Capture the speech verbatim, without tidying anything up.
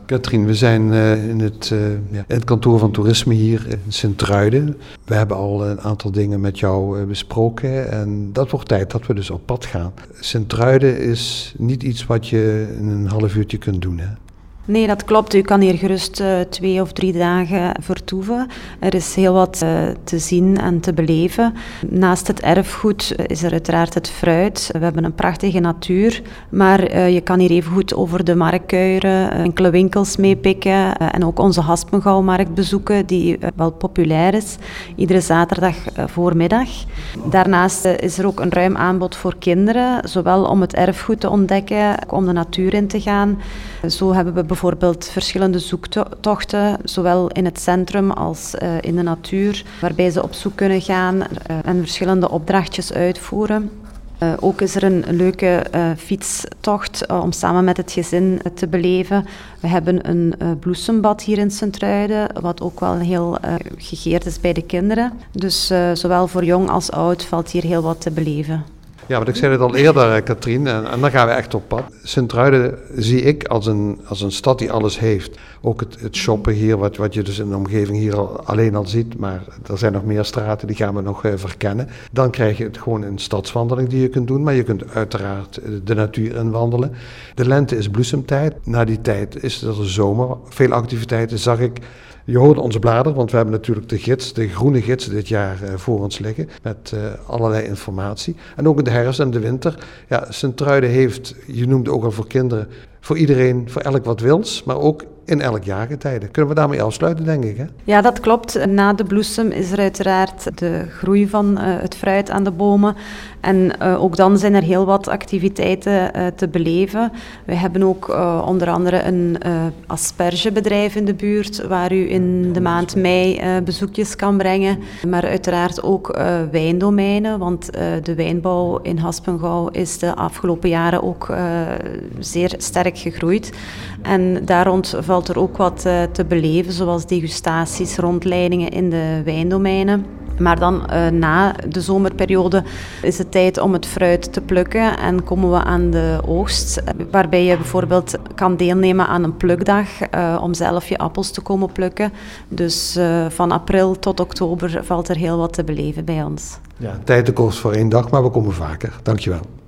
Katrien, we zijn uh, in, het, uh, ja, in het kantoor van toerisme hier in Sint-Truiden. We hebben al een aantal dingen met jou uh, besproken en dat wordt tijd dat we dus op pad gaan. Sint-Truiden is niet iets wat je in een half uurtje kunt doen, hè? Nee, dat klopt. U kan hier gerust uh, twee of drie dagen vertoeven. Er is heel wat uh, te zien en te beleven. Naast het erfgoed is er uiteraard het fruit. We hebben een prachtige natuur, maar uh, je kan hier even goed over de markt kuieren, enkele winkels meepikken uh, en ook onze Haspengouwmarkt bezoeken, die uh, wel populair is, iedere zaterdag uh, voormiddag. Daarnaast uh, is er ook een ruim aanbod voor kinderen, zowel om het erfgoed te ontdekken, om de natuur in te gaan. Zo hebben we bijvoorbeeld verschillende zoektochten, zowel in het centrum als uh, in de natuur, waarbij ze op zoek kunnen gaan uh, en verschillende opdrachtjes uitvoeren. Uh, ook is er een leuke uh, fietstocht uh, om samen met het gezin uh, te beleven. We hebben een uh, bloesembad hier in Sint-Truiden, wat ook wel heel uh, gegeerd is bij de kinderen. Dus uh, zowel voor jong als oud valt hier heel wat te beleven. Ja, want ik zei het al eerder, Katrien, en, en dan gaan we echt op pad. Sint-Truiden zie ik als een, als een stad die alles heeft. Ook het, het shoppen hier, wat, wat je dus in de omgeving hier al, alleen al ziet, maar er zijn nog meer straten, die gaan we nog uh, verkennen. Dan krijg je het gewoon een stadswandeling die je kunt doen, maar je kunt uiteraard de natuur inwandelen. De lente is bloesemtijd, na die tijd is er de zomer. Veel activiteiten zag ik. Je hoorde onze blader, want we hebben natuurlijk de gids, de groene gids dit jaar uh, voor ons liggen met uh, allerlei informatie. En ook in de herfst en de winter. Ja, Sint-Truiden heeft, je noemde ook al voor kinderen, voor iedereen, voor elk wat wils, maar ook in elk jaargetijde. Kunnen we daarmee afsluiten, denk ik, hè? Ja, dat klopt. Na de bloesem is er uiteraard de groei van uh, het fruit aan de bomen. En uh, ook dan zijn er heel wat activiteiten uh, te beleven. We hebben ook uh, onder andere een uh, aspergebedrijf in de buurt, waar u in de maand mei uh, bezoekjes kan brengen. Maar uiteraard ook uh, wijndomeinen, want uh, de wijnbouw in Haspengouw is de afgelopen jaren ook uh, zeer sterk gegroeid. En daar rond valt er ook wat uh, te beleven, zoals degustaties, rondleidingen in de wijndomeinen. Maar dan uh, na de zomerperiode is het tijd om het fruit te plukken en komen we aan de oogst, waarbij je bijvoorbeeld kan deelnemen aan een plukdag uh, om zelf je appels te komen plukken. Dus uh, van april tot oktober valt er heel wat te beleven bij ons. Ja, tijd te kost voor één dag, maar we komen vaker. Dankjewel.